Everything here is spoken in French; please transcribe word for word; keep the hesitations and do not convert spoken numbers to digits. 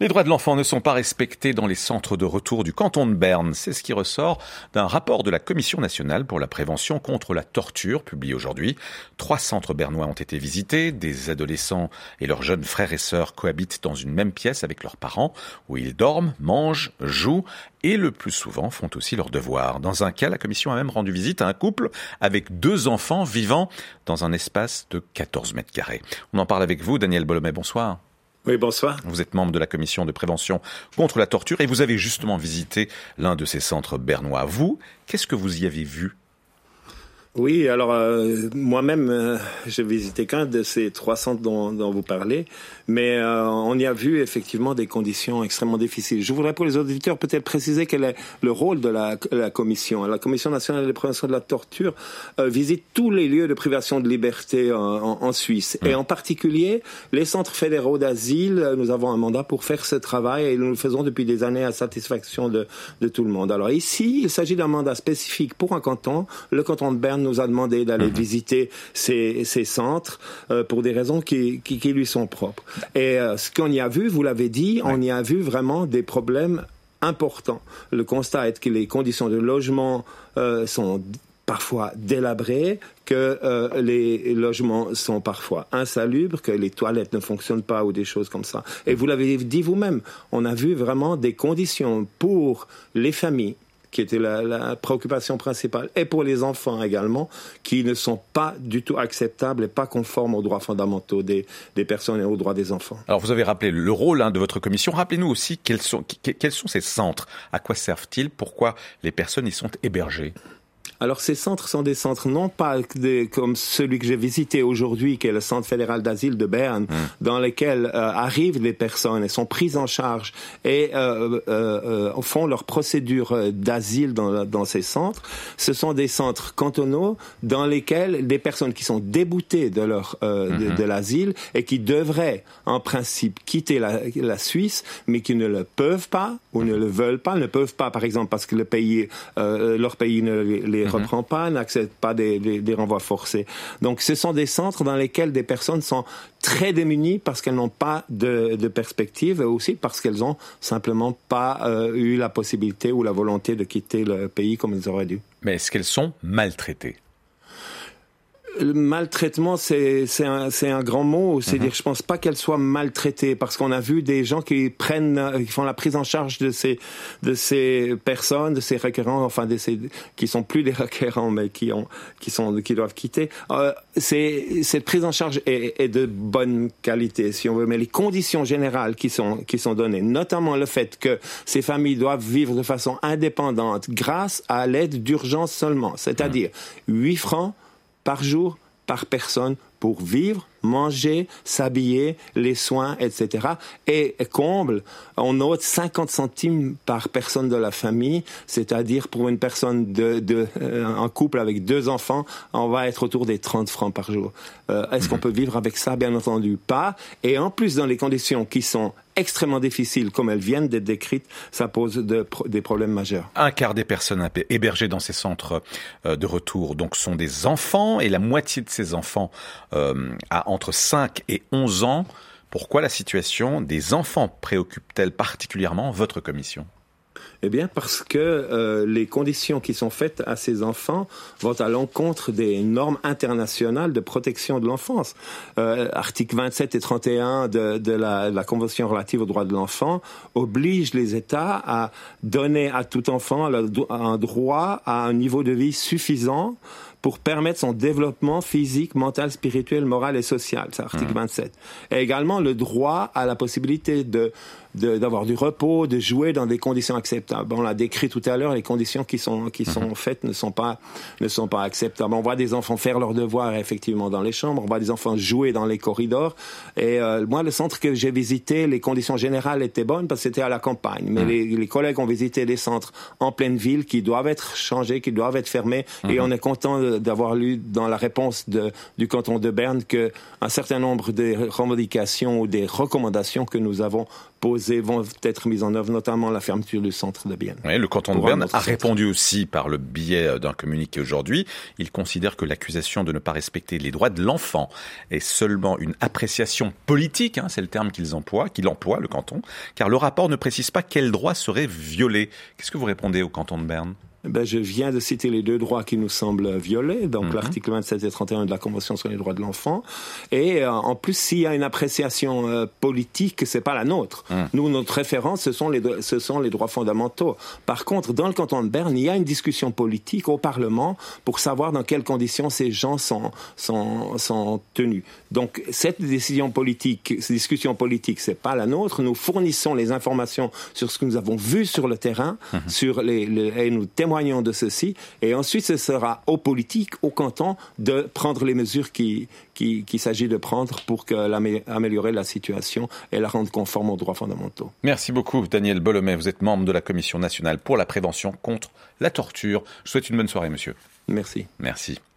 Les droits de l'enfant ne sont pas respectés dans les centres de retour du canton de Berne. C'est ce qui ressort d'un rapport de la Commission nationale pour la prévention contre la torture, publié aujourd'hui. Trois centres bernois ont été visités. Des adolescents et leurs jeunes frères et sœurs cohabitent dans une même pièce avec leurs parents, où ils dorment, mangent, jouent et le plus souvent font aussi leurs devoirs. Dans un cas, la Commission a même rendu visite à un couple avec deux enfants vivant dans un espace de quatorze mètres carrés. On en parle avec vous, Daniel Bolomet. Bonsoir. Oui, bonsoir. Vous êtes membre de la commission de prévention contre la torture et vous avez justement visité l'un de ces centres bernois. Vous, qu'est-ce que vous y avez vu ? Oui, alors euh, moi-même, euh, j'ai visité qu'un de ces trois centres dont, dont vous parlez, mais euh, on y a vu effectivement des conditions extrêmement difficiles. Je voudrais pour les auditeurs peut-être préciser quel est le rôle de la, la commission. La Commission nationale de prévention de la torture euh, visite tous les lieux de privation de liberté en, en, en Suisse, mmh. et en particulier les centres fédéraux d'asile. Nous avons un mandat pour faire ce travail et nous le faisons depuis des années à satisfaction de, de tout le monde. Alors ici, il s'agit d'un mandat spécifique pour un canton, le canton de Berne nous a demandé d'aller mmh. visiter ces, ces centres euh, pour des raisons qui, qui, qui lui sont propres. Et euh, ce qu'on y a vu, vous l'avez dit, ouais. on y a vu vraiment des problèmes importants. Le constat est que les conditions de logement euh, sont parfois délabrées, que euh, les logements sont parfois insalubres, que les toilettes ne fonctionnent pas ou des choses comme ça. Et vous l'avez dit vous-même, on a vu vraiment des conditions pour les familles, qui était la, la préoccupation principale, et pour les enfants également, qui ne sont pas du tout acceptables et pas conformes aux droits fondamentaux des, des personnes et aux droits des enfants. Alors vous avez rappelé le rôle hein, de votre commission. Rappelez-nous aussi quels sont, quels sont ces centres, à quoi servent-ils, pourquoi les personnes y sont hébergées ? Alors ces centres sont des centres non pas des, comme celui que j'ai visité aujourd'hui, qui est le Centre fédéral d'asile de Berne, mmh. dans lequel euh, arrivent les personnes et sont prises en charge et euh, euh, euh, font leur procédure d'asile dans, dans ces centres. Ce sont des centres cantonaux dans lesquels des personnes qui sont déboutées de leur euh, mmh. de, de l'asile et qui devraient en principe quitter la, la Suisse, mais qui ne le peuvent pas ou ne le veulent pas, ne peuvent pas par exemple parce que le pays, euh, leur pays ne les, les mmh. reprend pas, n'accepte pas des, des, des renvois forcés. Donc ce sont des centres dans lesquels des personnes sont très démunies parce qu'elles n'ont pas de, de perspective et aussi parce qu'elles ont simplement pas euh, eu la possibilité ou la volonté de quitter le pays comme elles auraient dû. Mais est-ce qu'elles sont maltraitées ? Le maltraitement, c'est, c'est, un, c'est un grand mot. C'est-à-dire, mm-hmm. je pense pas qu'elles soient maltraitées parce qu'on a vu des gens qui prennent, qui font la prise en charge de ces, de ces personnes, de ces requérants, enfin, de ces, qui sont plus des requérants, mais qui ont, qui sont, qui doivent quitter. Euh, c'est, cette prise en charge est, est de bonne qualité, si on veut, mais les conditions générales qui sont, qui sont données, notamment le fait que ces familles doivent vivre de façon indépendante grâce à l'aide d'urgence seulement, c'est-à-dire huit francs par jour, par personne, pour vivre, manger, s'habiller, les soins, et cetera. Et comble, on note cinquante centimes par personne de la famille, c'est-à-dire pour une personne de, de euh, un couple avec deux enfants, on va être autour des trente francs par jour. Euh, est-ce mmh. qu'on peut vivre avec ça? Bien entendu pas. Et en plus, dans les conditions qui sont extrêmement difficiles, comme elles viennent d'être décrites, ça pose de, des problèmes majeurs. Un quart des personnes hébergées dans ces centres de retour donc sont des enfants, et la moitié de ces enfants euh, a entre cinq et onze ans. Pourquoi la situation des enfants préoccupe-t-elle particulièrement votre commission ? Eh bien, parce que euh, les conditions qui sont faites à ces enfants vont à l'encontre des normes internationales de protection de l'enfance. Euh, articles vingt-sept et trente et un de, de, la, de la Convention relative aux droits de l'enfant obligent les États à donner à tout enfant un droit à un niveau de vie suffisant pour permettre son développement physique, mental, spirituel, moral et social. C'est l'article mmh. vingt-sept. Et également le droit à la possibilité de, de, d'avoir du repos, de jouer dans des conditions acceptables. On l'a décrit tout à l'heure, les conditions qui sont, qui sont mmh. faites ne sont pas, ne sont pas acceptables. On voit des enfants faire leurs devoirs effectivement dans les chambres, on voit des enfants jouer dans les corridors. Et euh, moi, le centre que j'ai visité, les conditions générales étaient bonnes parce que c'était à la campagne. Mais mmh. les, les collègues ont visité des centres en pleine ville qui doivent être changés, qui doivent être fermés. Mmh. Et on est content de de, d'avoir lu dans la réponse de, du canton de Berne qu'un certain nombre des revendications ou des recommandations que nous avons posées vont être mises en œuvre, notamment la fermeture du centre de Bienne. Oui, le canton de Berne a répondu aussi par le biais d'un communiqué aujourd'hui. Il considère que l'accusation de ne pas respecter les droits de l'enfant est seulement une appréciation politique, hein, c'est le terme qu'ils emploient, qu'il emploie, le canton, car le rapport ne précise pas quels droits seraient violés. Qu'est-ce que vous répondez au canton de Berne ? Ben, je viens de citer les deux droits qui nous semblent violés, donc mm-hmm. l'article vingt-sept et trente et un de la Convention sur les droits de l'enfant. Et euh, en plus, s'il y a une appréciation euh, politique, c'est pas la nôtre. Mm. Nous, notre référence, ce sont les ce sont les droits fondamentaux. Par contre, dans le canton de Berne, il y a une discussion politique au Parlement pour savoir dans quelles conditions ces gens sont sont sont tenus. Donc, cette décision politique, cette discussion politique, c'est pas la nôtre. Nous fournissons les informations sur ce que nous avons vu sur le terrain, mm-hmm. sur les, les et nous témoignons de ceci, et ensuite ce sera aux politiques, au canton, de prendre les mesures qui, qui, qu'il s'agit de prendre pour que améliorer la situation et la rendre conforme aux droits fondamentaux. Merci beaucoup Daniel Bolomet, vous êtes membre de la Commission nationale pour la prévention contre la torture. Je vous souhaite une bonne soirée monsieur. Merci. Merci.